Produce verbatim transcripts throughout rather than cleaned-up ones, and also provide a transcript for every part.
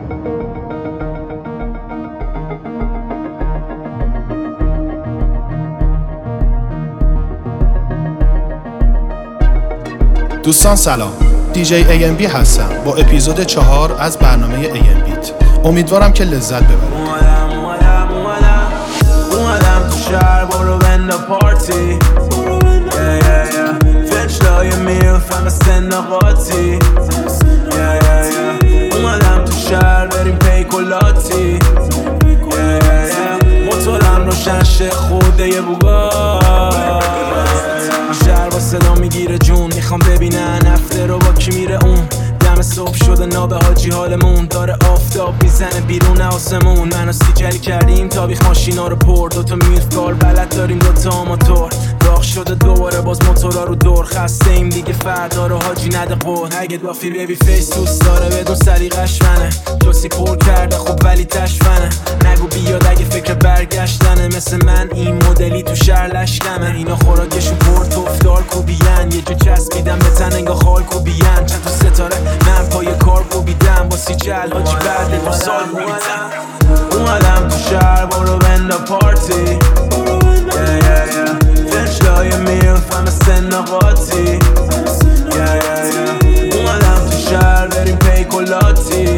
دوستان سلام، دیجی ای ام بی هستم با اپیزود چهار از برنامه ای ام بیت. امیدوارم که لذت ببرید. اومدم اومدم اومدم اومدم تو شهر برو بند پارتی فنچلای میلف همه سنقاتی اومدم تو شهر بریم پیکولاتی موتورم روشن شه خوده یه بوگار شهر با صدا میگیره جون میخوام ببینن هفته رو با کی میره اون دم صبح شده نابه حاجی حالمون داره آفتاب میزنه بیرون آسمون من و سیجلی کردیم تابیخ ماشینا رو پر دوتا میلف کار بلد داریم دوتا آماتور راه شده دوباره باز موتورا رو دور خسته ایم دیگه فردا رو حاجی نده قول اگه دافی بیبی فیس دوست داره بدون سلیقش منه جوسی پر کرده خوب ولی تشفنه نگو بیاد اگه فکر برگشتنه مثل من این مدلی تو شهر لشکمه اینا خوراکشون پر توفدار کوبیان یه جو چسبیدم به تن انگا خال کوبیان چند تا ستاره من پای کار کوبیدم با سی جل حاجی بعد دو سال کوبیدم اومدم تو شهر برو بند پارتی فنچلای میلف همه سنقاتی اومدم تو شهر بریم پیکولاتی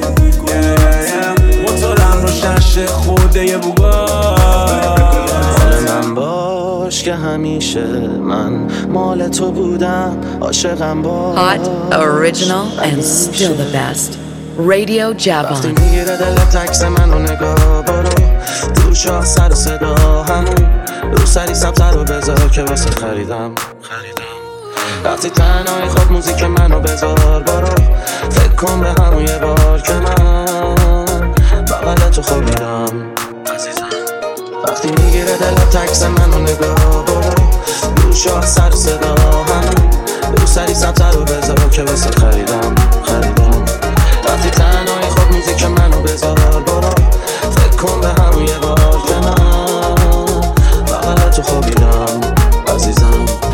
موتورم روشن شه خوده یه بوگار مال من باش که همیشه من مال تو بودم عاشقم باش Hot, original and still the best Radio Javon وقتی میگیره دلت عکس منو نگاه برو دور شاه سر و صدا همون رو سری سبتر رو بذار که واسه خریدم وقتی تنهایی خود موزیک منو بذار برو فکر کن به همون یه بار که من بغل تو خوابیدم وقتی میگیره دلت عکس منو نگاه برو دور شاه سر و صدا همون رو سری سبتر رو بذار که واسه خریدم خریدم وقتی تنهایی خود موزیک منو بذار برو فکر کن به همون یه بار که من بغل تو خوابیدم عزیزم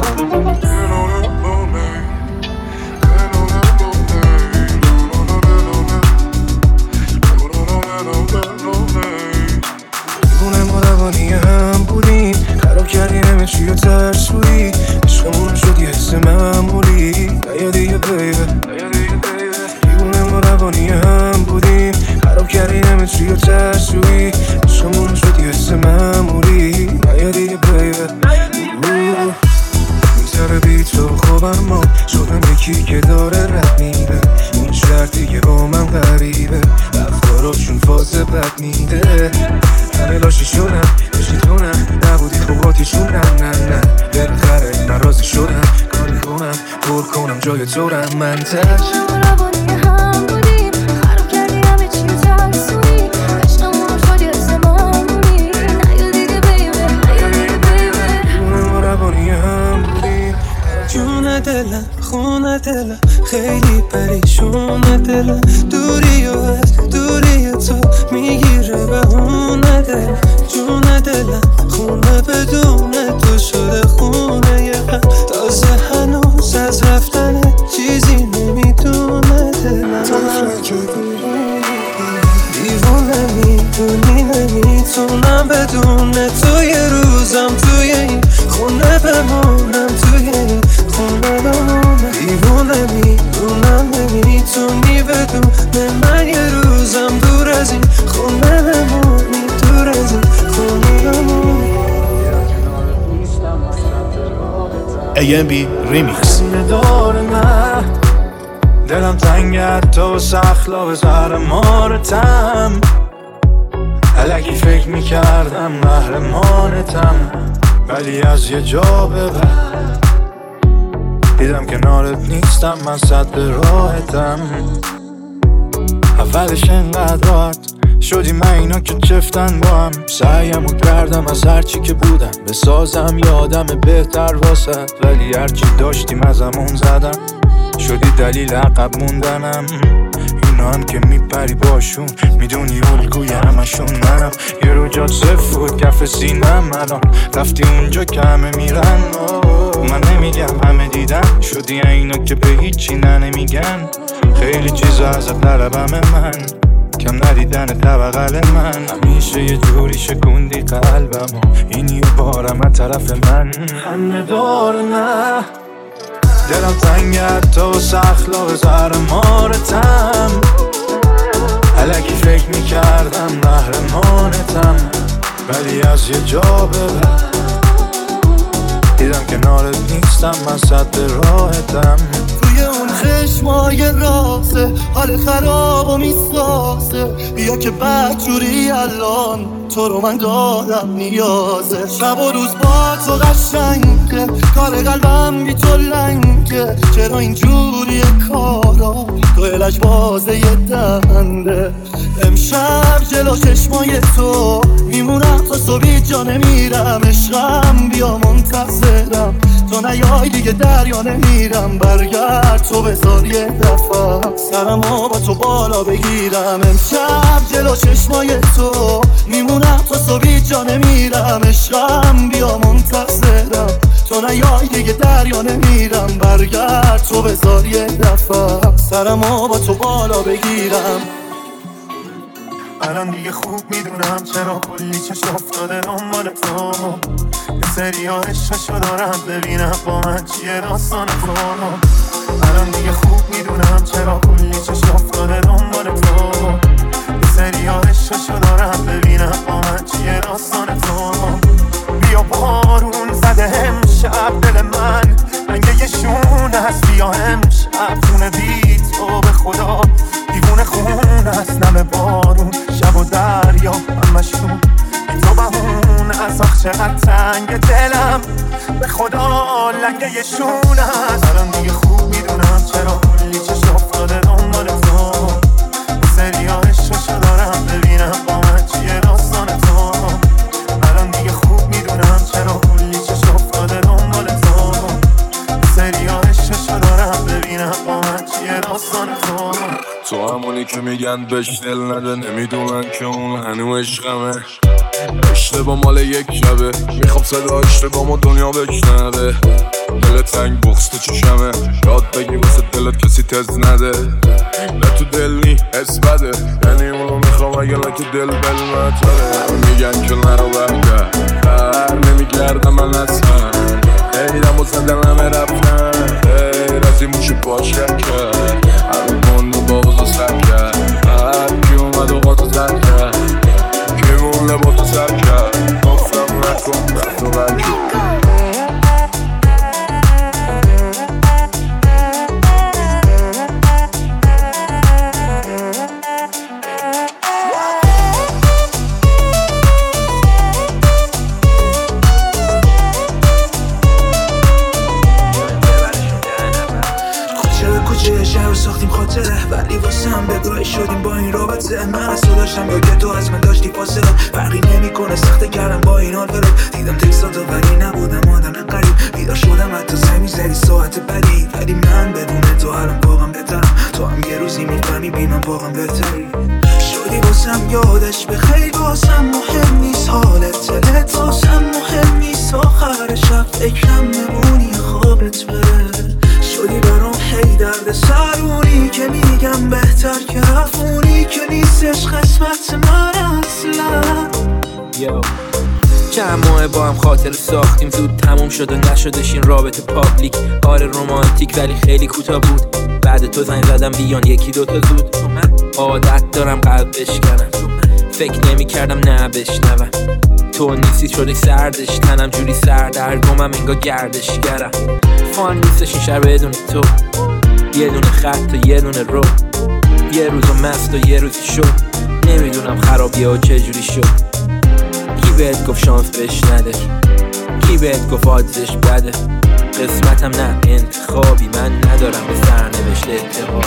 دیوونه ما روانی هم بودیم خراب کردی همه چی و ترسویی عشقمون شد یه حس معمولی نیا دیگه بیبه دیوونه ما روانی هم بودیم خراب کردی همه چی و ترسویی عشقمون شد یه حس معمولی نیا دیگه بیبه میتره بی تو خوبم ما شدم یکی که داره رد میده این شهر دیگه با من غریبه رفتاراشون فاز بد میده همه لاشی شدم بشیدونم نبودی خوباتیشون نه نه نه بالاخره من راضی شدم کاری کنم پر کنم جای تو رم من تش روانی هم بودیم خراب کردی همه چی ترسویی عشقمون شد یه زمانی نیا دیگه بیبه نیا دیگه بیبه ما روانی هم بودیم جون دلم خونه دلم خیلی پریشون دلم دوری و از دوری تو میگیره بهونه دلم جون دلم خونه بدون تو شده خونه یه غم تازه هنوز از رفتن چیزی نمیدونه دلم دیوونه میدونی نمیتونم بدون تو یه روزم توی این خونه بمونم توی این خونه بمونم دیوونه میدونم نمیتونی بدون من یه روزم دور از این خونه بمونی دور از این خونه بمونی ای ام بی ریمیکس. دور من دلم تنگت تو سخلا به زهر مارتم الکی فکر میکردم قهرمانتم ولی از یه جا به بعد دیدم کنارت نیستم من صد به راحتم اولش انقدر راحت شدیم اینا که چفتن با هم سعیمو کردم از هرچی که بودم بسازم یادم بهتر واسه ولی هرچی داشتیم ازمون زدم شدی دلیل عقب موندنم اینا هم که میپری باشون میدونی الگوی همشون منم یه رو جات صف بود کف سینم الان رفتی اونجا که همه میرن من نمیگم همه دیدن شدی اینا که به هیچی نه نمیگن خیلی چیزا از طلبم من کم ندیدن طبقل من. همیشه یه جوری شکوندی قلبم این یه بارم از طرف من. خنده دار نه دلم تنگت تو سخلاق زهر مارتم. الکی فکر میکردم محرمانتم، ولی از یه جا به بعد دیدم کنارت نیستم، من صد راحتم. توی اون خشمای راسه حال خراب و میسازه، بیا که بدجوری الان تو رو من دادم نیازه. شب و روز با تو قشنگه، کار قلبم بی تو لنگه. چرا اینجوری کارا تو الش بازه یه دنده. امشب جلو چشمای تو میمونم تا صبحی جا نمیرم. عشقم بیا منتظرم تو نیای دیگه دریا نمیرم. برگرد تو بذار یه دفعه سرمو با تو بالا بگیرم. امشب جلو چشمای تو میمونم تا صبحی جا نمیرم. عشقم بیا منتظرم تو نیای دیگه دریا نمیرم. برگرد تو بذار یه دفعه سرمو با تو بالا بگیرم. الان دیگه خوب میدونم چرا کلی چشم افتاده دنبال تو. یه سری ها عشقشو دارم ببینم با من چیه داستان تو. الان دیگه خوب میدونم چرا کلی چشم افتاده دنبال تو. یه سری ها عشقشو دارم ببینم با من چیه داستان تو. بیا بارون زده امشب دل من رنگ یه شونه هست. بیا امشب خونه بی تو به خدا دیوونه خون هست. نم بارون شب و دریا همشون بی تو بهون از. آخ چقدر تنگ دلم به خدا لنگه یه شونه هست. الان دیگه خوب میدونم چرا کلی چشم افتاده دنبال تو. سری ها عشقشو دارم ببینم با من چیه داستان تو. الان دیگه خوب میدونم چرا کلی چشم افتاده دنبال تو. سری ها عشقشو دارم ببینم با من چیه داستان تو. تو همونی که میگن بهش دل نده، نمیدونن که اون هنو عشقمه. اشتباه مال یک شبه، میخوام صدا اشتباه ما دنیا بشنوه. دل تنگ بغز تو چشمه، یاد بگی واسه دلت کسی تز نده. نه تو دل نی حس بده، یعنی اونو میخوام اگه لکه دل بلمتره. میگن که نرو برگرد بر نمیگردم من اصلا. خیلم واسه دلمه رفتن خیر از این موشو باش کرد. هر کن و بابا سر کرد، هر کی اومد و با تو سر کرد. کی مونه با تو سر کرد، گفتم نکن رفت و برگرد. ساختیم خاطره ولی واسه هم بگاهی شدیم با این رابطه. من از تو داشتم یا که تو از من داشتی فاصله. فرقی نمی کنه سخته کردم با این حال فرد. دیدم تکساتو ولی نبودم آدم قریب. بیدار شدم حتی زمین زدی ساعت بدی. ولی من بدون تو الان واقعا بهترم. تو هم یه روزی میفهمی بی من واقعا بهتری. شدی واسم یادش به خیلی واسم مهم نیست. حالت دلت واسم مهم نیست. آخر شب فکرم نمونی خوابت بره. شدی برام هی درد سرونی که میگم بهتر که رفونی که نیستش قسمت من اصلا. یو چند ماه با هم خاطر ساختیم، زود تموم شد و نشدش این رابطه پابلیک. آره رومانتیک ولی خیلی کوتاه بود. بعد تو زنگ زدم بیان یکی دوتا زود. عادت دارم قلب بشکنم، فکر نمی کردم نه بشنوم. تو نیستی شدی سردش تنم جوری سردرگمم انگار گردشگرم. فان نیستش این شهر بدون تو. یه دونه خط و یه دونه رو، یه روزو مست و یه روزی شد. نمیدونم خرابیه و چجوری شد. کی بهت گفت شانس بهش نده، کی بهت گفت آدزش بده. قسمتم نه انتخابی، من ندارم به سرنوشت اعتقاد.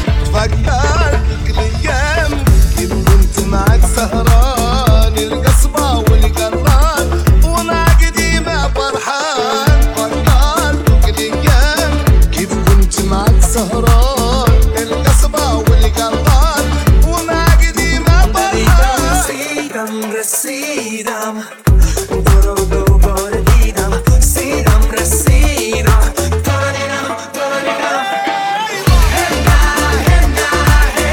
فكرت الايام كيف كنت معك سهران القصبة والقران وانا قديمة فرحان. فكرت الايام كيف كنت معك سهران القصبة والقران وانا قديمة فرحان. رسيدم رسيدم برو دوباره دیدم. رسیدم رسیدم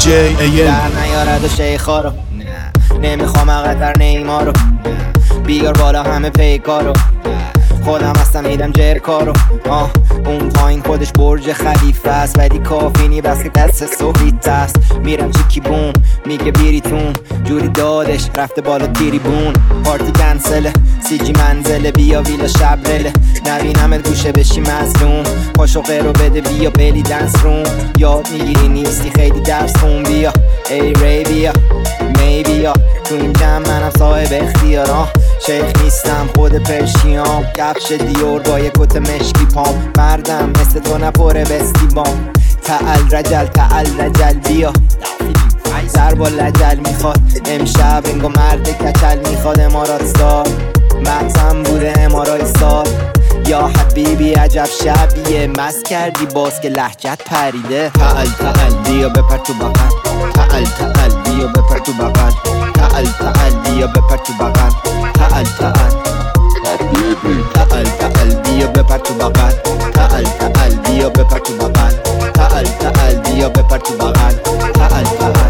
جی ای ام در نیارد و شیخا رو نه نمیخوام اقدر نیمارو بیار بالا همه پیکارو خودم هستم میدم جرکارو آه اون پایین خودش برج خلیفه است ولی کافی نی بس که دست سوفیت است میرم چیکی بوم میگه بیریتون جوری دادش رفته بالا تیریبون پارتی کنسله سیجی منزله بیا ویلا شبرله نبینمت گوشه بشی مظلوم پاشو قیرو بده بیا بلی دنس روم یاد میگیری نیستی خیلی درس خون بیا ای ری بیا می بیا تو این جمع منم صاحب اختیارم شیخ نیستم خود پرشیام کفش دیور با یک کت مشکی پام مردم مثل تو نپره بستی بام تعال رجل تعال رجل بیا سر با لجل میخواد امشب انگو مرد کچل میخواد امارات ستار مغزم بوده امارای سال یا حبیبی عجب شبیه مست کردی باز که لهجت پریده تعال تعال بیا بپر تو بغل تعال تعال بیا بپر تو بغل تعال تعال بیا بپر تو بغل تعال تعال تعال تعال بیا بپر تو بغل تعال تعال بیا بپر تو بغل تعال تعال بیا بپر تو بغل تعال تعال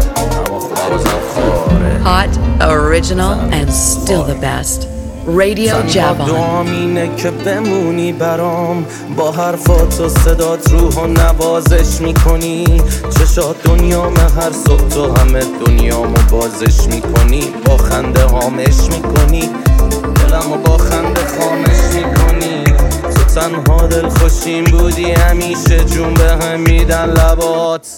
Hot, original, and still the best. Radio Javon. دعام اینه که بمونی برام با حرفات و صدات روحو نوازش میکنی چشات دنیام هر صبح تو همه دنیامو بازش میکنی با خنده هامش میکنی دلمو با خنده خامش میکنی تو تنها دل خوشیم بودی همیشه جون به هم میدن لبات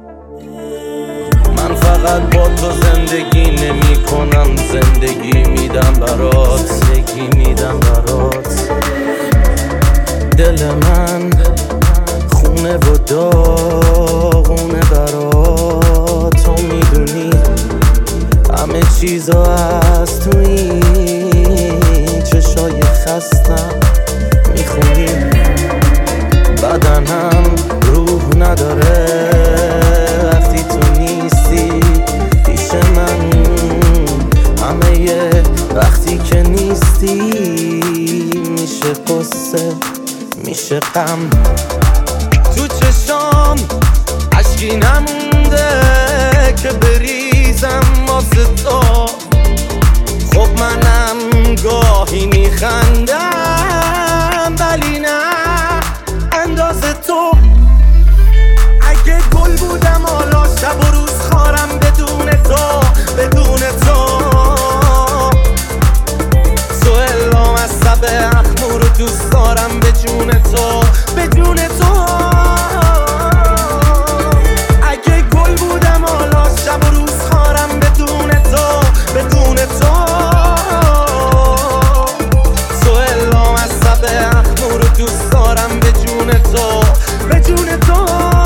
من فقط با تو زندگی نمی کنم زندگی میدم برات زندگی میدم برات دل من خونه و داغونه برات تو میدونی همه چیزا از توی چشای خستم میخونی بدنم روح نداره وقتی تو نیستی پیش من همه یه وقتی که نیستی میشه قصه میشه غم تو چشام عشقی نمونده که بریزم واسه تو خب منم گاهی میخندم ولی نه اندازه تو اگه گل بودم حالا شب و روز خارم بدون تو بدون تو تو الام از سب اخمو رو دوست دارم به جون تو به جون تو اگه گل بودم حالا شب و روز خارم بدون تو بدون تو تو الام از سب اخمو رو دوست دارم به جون تو به جون تو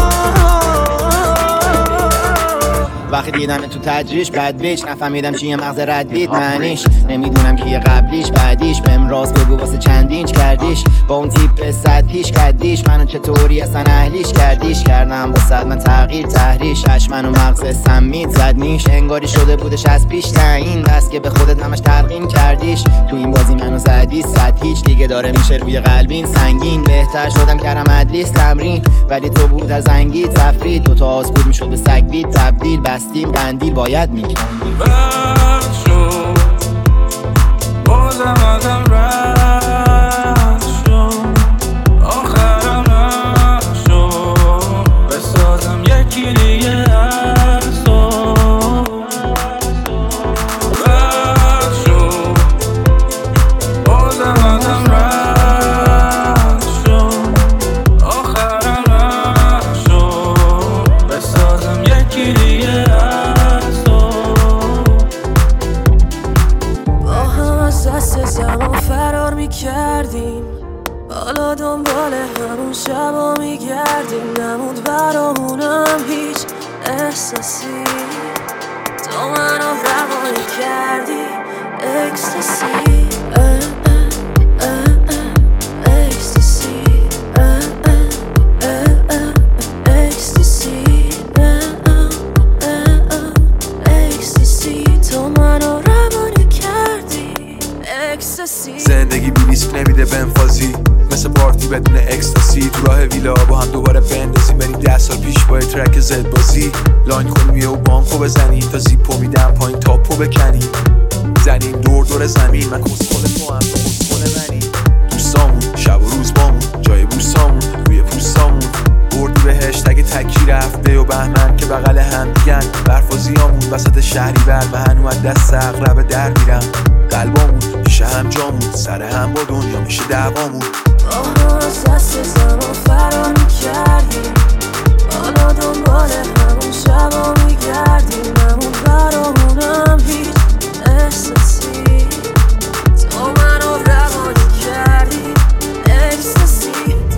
وقتی دیدم تو تجریش بد بیچ نفهمیدم چیه مغز رد بیت معنیش نمیدونم کیه قبلیش بعدیش بهم راست بگو واسه چند اینچ کردیش با اون تیپ صد پیش کردیش منو چطوری اصلا اهلیش کردیش کردم با صد من تغییر تحریش اش منو مغز سمید زد نیش انگاری شده بودش از پیش تعیین بس که به خودت همش تلقین کردیش تو این بازی منو زدی صد هیچ دیگه داره میشه روی قلبین سنگین بهتر شدم کردم ادلیس تمرین ولی تو بود از انگی تفرید دو تا آز بود میشد به سگ بید تبدیل بستیم قندیل باید میکنیم رد شد بازم ازم رد شد آخرم نشد بسازم یکی دیگه از تو رد شد بازم ازم رد شد آخرم نشد بسازم یکی دیگه از تو با هم از دست زمان فرار میکردیم حالا دنبال همون شبا میگردیم نموند برامونم هیچ احساسی تو منو روانی کردی اکستاسی اکستاسی اکستاسی اکستاسی تو منو روانی کردی اکستاسی زندگی بی ریسک نمیده بنفازی مثل پارتی بدون اکستاسی تو راه ویلا با هم دوباره بندازیم بریم ده سال پیش با ترک زد بازی لاین خونمیه و بام خوب بزنی تا زیپو میدم پایین تاپو بکنی زنیم دور دور زمین من کسخل تو هم تو کسخل منی دوستامون شب و روز بامون جای بورسامون روی پوستامون بردی بهش تگ تکی رفته و بهمن که بغل هم دیگن برفازیامون وسط شهری بر و هنو از دست اقرب در میرم قلبامون میشه هم جامون سر هم با دنیا میشه دعوامون آها از دست زمان فرا میکردیم حالا دنبال همون شبا میگردیم همون برامونم هیچ احساسی تو منو روانی کردی اکستاسی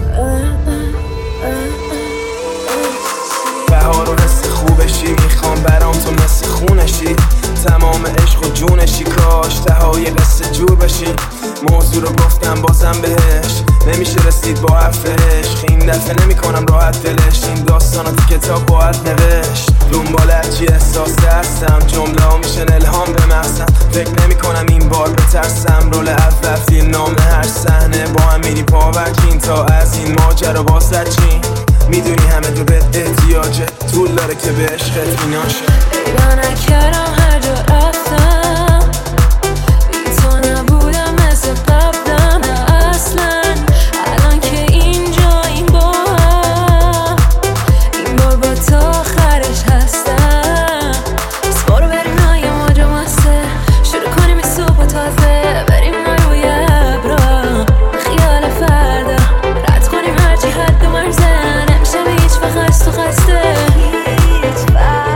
بهار و حس خوبشی میخوام برام تو مثل خونشی تمام عشق و جونشی کاش تهای قصه جور بشی موضوع رو گفتم بازم بهش نمیشه رسید با حرفش این دفعه نمی کنم راحت دلش این داستانا تو کتاب باید نوشت دنبال هرچی احساس هستم جمله ها میشن الهام به مغزم فکر نمی کنم این بار بترسم رول اول فیلم نام هر صحنه با هم میری پاورچین تا از این ماجرا واسه چین میدونی همه تو بهت احتیاجه طول داره که به عشقت ایناشه پیدا نکردم هر جا رفتم بی تو نبودم مثل قبلم نه اصلا الان که اینجا این با هم این بار با تا آخرش هستم بس برو بریم نای ماجا مسته شروع کنیم این صبح تازه بریم نای روی ابرا خیال فردا رد کنیم هرچی حد مرزه نمیشه به هیچ وقت خست و خسته هیچ وقت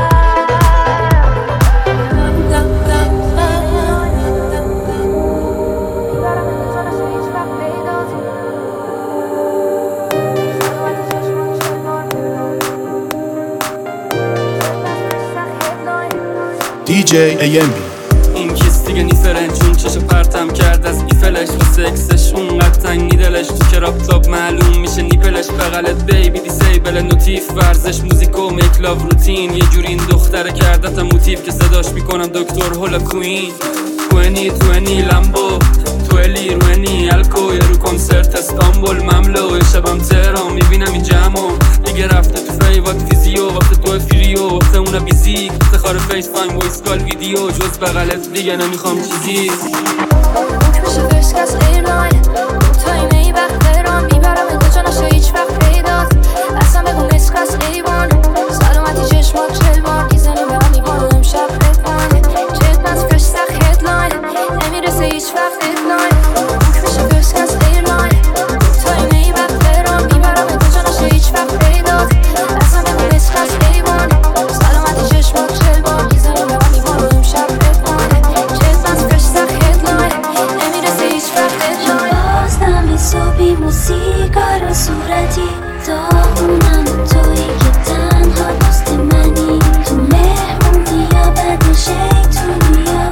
دی جی ای ام بی این کس دیگه نی فرنجون چشو پرتم کرد از ایفلش و سکسش اونقدر تنگی دلش تو کراپ تاپ معلوم میشه نیپلش بغلت بیبی دیسیبل نوتیف ورزش موزیک و میک لاو روتین یه جوری این دختره کردت موتیف که صداش میکنم دکتر هولا کوین توینی توینی لمبو تویلی روینی الکو یه رو کنسرت استانبول مملو یه شبم تهران میبینم این جمعو دیگه رفته تو فیوات فیزیو وقت تو فریو وقت اونا بیزیک افتخار فیس فایم ویس کال ویدیو جز بغلت دیگه نمیخوام چیزی میشه فرست کس ایرلاین تو این ای وقت برام میبرم به کجا نشه هیچ وقت پیدات اصلا بگو میسک از ایوان سلامتی چشمات چلوان ایزنی به هم میبانو امشب ردلاین جد از فرست اخ هدلاین نمیرسه هیچ وقت ایرلاین میشه فرست کس ایرلاین تو این ای وقت برام میبرم به کجا نشه هیچ وقت پیدات اصلا بگو میسک از ایوان سلامتی چشمات چلوان ایزنی به هم میبانو امشب ردلاین جد از فرست اخ هدلاین نمیرسه هیچ وقت ایرلاین بازدم صبحی موسیقا صورتی داغونم تویی که تنها دوست منی تو مهمونی یا بد شیطونی یا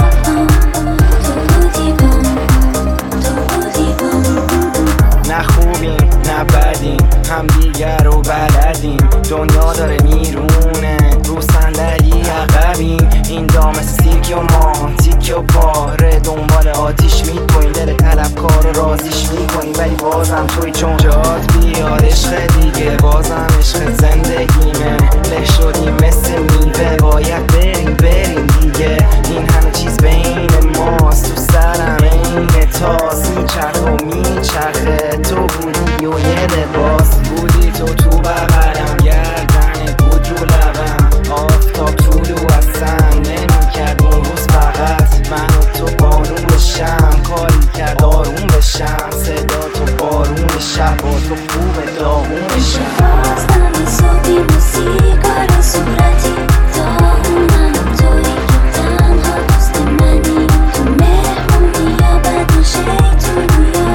تو بودی بام تو بودی بام نه خوبیم نه بدیم هم دیگر رو بلدیم دنیا داره میرونه رو صندلی عقبیم این دام سیرک و ما تیک و پاره دنبال آتیش میکنیم دل طلبکار رو رازیش میکنیم ولی بازم توی چون جات بیاد عشق دیگه بازم عشق زندگیمه له شدیم مثل میوه باید بریم بریم دیگه این همه چیز بین ماست تو سرم این تاس میچرخ و میچرخه تو بودی و یه لباس بودی تو تو بغلم گردن بود رو لبم آفتاب طولو اصلا نمیکرد اون روز فقط من و تو بارون بشم کاری کرد آروم بشم صدا تو بارون شب با تو خوب داغون بشم بازدم صبحی موسیقا رو صورتی داغونم تویی که تنها دوست منی تو مهمونی یا بد شیطونی یا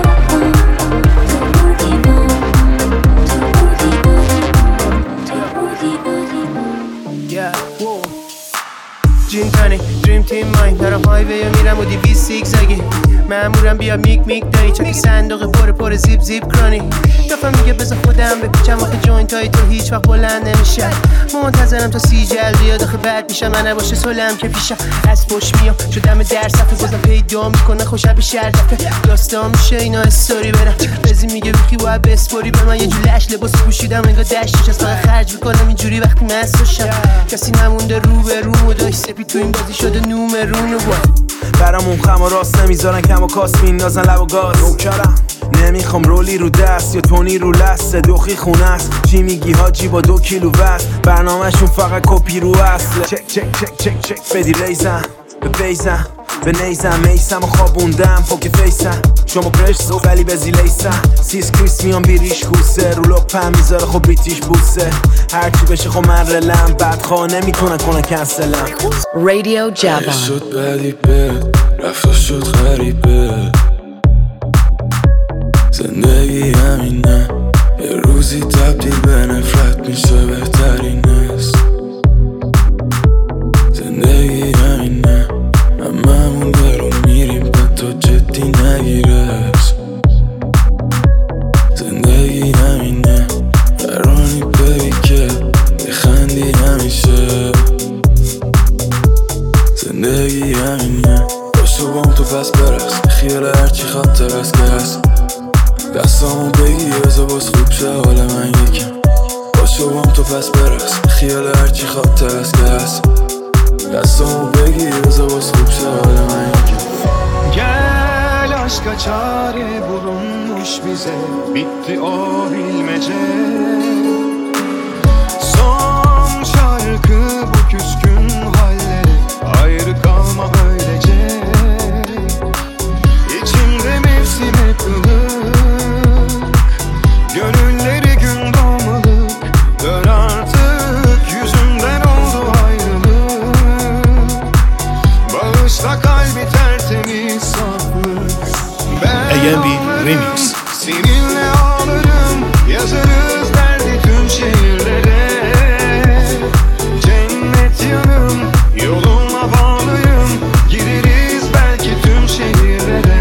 تو بودی بام تو بودی بام تو بودی بودی جین تانی دریم تیم ماین در هایوی میرم و دی بیست سیکس اگی مامورم بیا میک میک دایی چک صندوق پر پر زیب زیب کرانی دفعه میگه بذار خودم بپیچم آخه جوینت های تو هیچ وقت بلند نمیشه منتظرم تا سی جلد بیاد آخه بعد میشم من نباشه سلم که پیشم از پشت میام شدم در صفحه بازم پیدا میکنه خوشم به شردفه داستان میشه اینا استوری برم بزی میگه ویکی باید بسپوری به من یه جو لش لباس پوشیدم انگار دشتش از من خرج میکنم اینجوری وقتی مست باشم کسی نمونده رو به رو و داشت سپید تو این بازی شده نومرون و با برامون خم و راست نمیذارن کم و کاس میندازن لب و گاز نوکرم نمیخوام رولی رو دست یا تونی رو لسته دوخی خونه است چی میگی حاجی با دو کیلو وست برنامهشون فقط کپی رو اصله چک چک چک چک چک بدی ریزم به بیزم به نیزم میسم و خوابوندم پوک فیسم شما پرشت ولی به زیلیسم سیس کریس میان بیریش کوسه رو لپم میذاره خب بریتیش بوسه هرچی بشه خب من رلم بدخواه نمیتونن کنن کنسلم رادیو جوان شد بدی به رفتا شد غریبه زندگی همینه یه روزی تبدیل به نفرت میشه بهترین است زندگی همینه هممون برو میریم به تو جدی نگیرش زندگی همینه فرانی ببی که بخندی همیشه زندگی همینه باشو بام تو پس برس خیال هرچی خاطر است که هست دستامو بگی بزا باز خوب شه حال من یکم باشو بام تو پس برس خیال هرچی خاطر است که هست دستامو بگی بزا باز خوب شه حال من یکم Gel aşka çare bulunmuş bize bitti o bilmece son şarkı bu küskün halleri ayrı kalma böylece İçimde mevsime kılık gönülleri gün doğmalık dön artık yüzümden oldu ayrılık bağışla kalbi tertemiz saflık ben A M B Remix seninle ağlarım yazarız derdi tüm şehirlere cennet yanım yoluna bağlıyım gideriz belki tüm şehirlere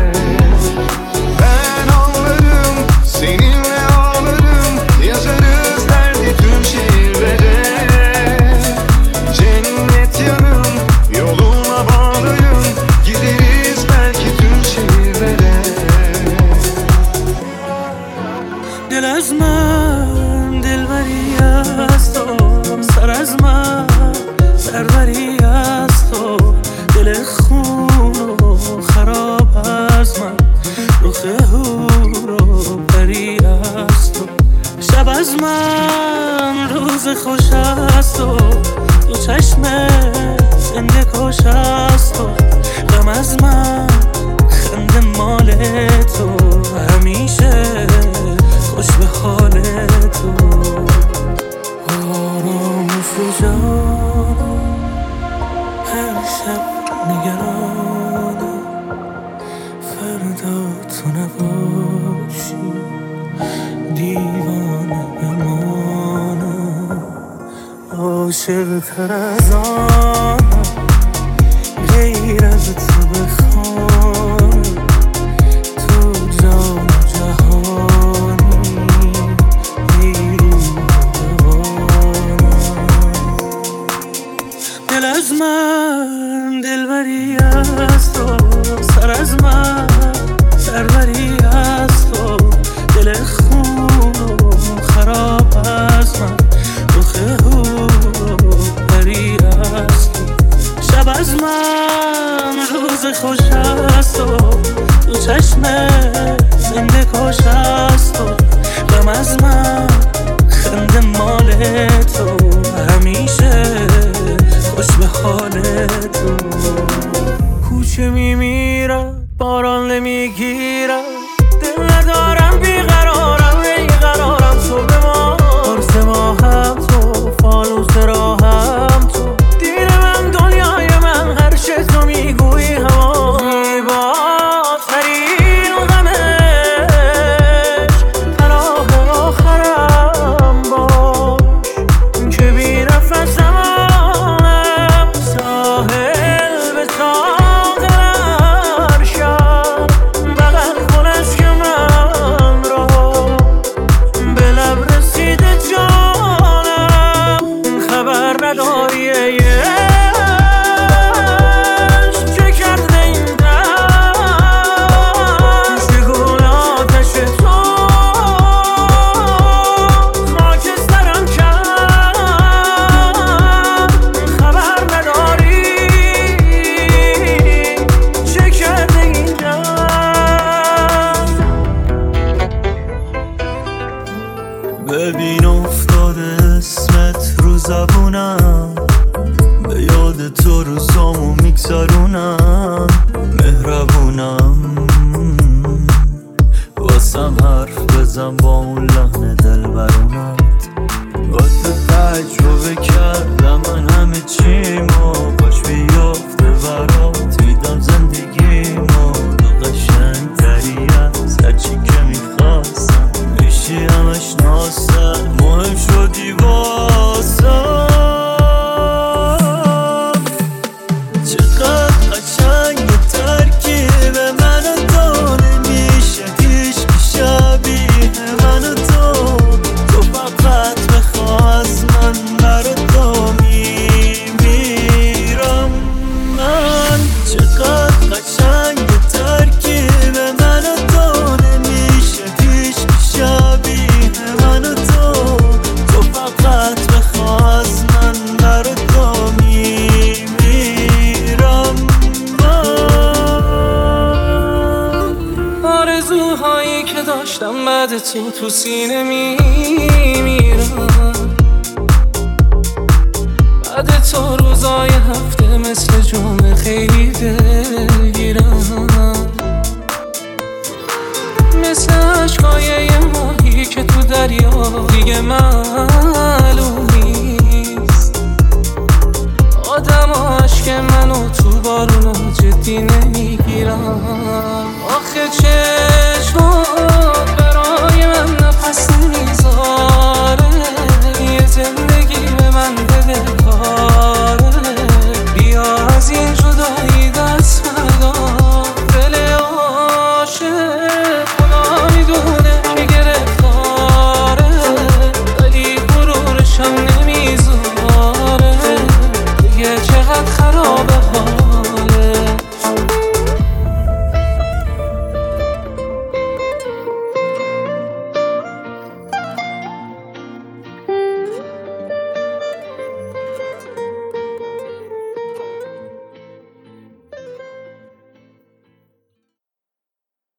ben ağlarım seninle ağlarım yazarız derdi tüm şehirlere cennet yanım yoluna bağlıyım gideriz belki tüm şehirlere دل از من دلبری از تو سر از من سروری از تو دل خون و خراب از من رخ هور و پری از تو شب از من روز خوش از تو تو چشم زنده کش از تو غم از من خنده مال تو همیشه خوش به حال تو آرام و فجانم هر شب نگرانم فردا تو نباشی دیوانه بمانم عاشق تر از آنم غیر از تو بخوانم تو جان دل از من دلبری از تو سر از من سروری از تو دل خون و خراب از من رخ هور و پری از تو شب از من روز خوش از تو تو چشم زنده کش از تو غم از من خنده مال تو همیشه خوش به حال تو کوچه میمیرم باران نمیگیرم دل ندارم بیقرارم بیقرارم تو به ما قرص ما هم تو فانوس راهم تو دیر من دنیای من هر چه تو میگویی هوا زیباترین غمش پناه آخرم باش که بی نفسم آنم ساحل به ساحل عرشم تجربه کردم من همه چیمو باش بیافته برات میدم زندگیمو تو قشنگ تری از هرچی که میخواستم میشی همش ناسم مهم شدی واسم چقدر قشنگ ترکیب من و تو نمیشه هیچ شبیه من و تو تو فقط بخوا از من برا تو میمیرم من چقدر قشنگ ترکیب من و تو نمیشه هیچ شبیه من و تو تو فقط بخوا از من برا تو میمیرم من آرزوهایی که داشتم بعد تو تو سینه می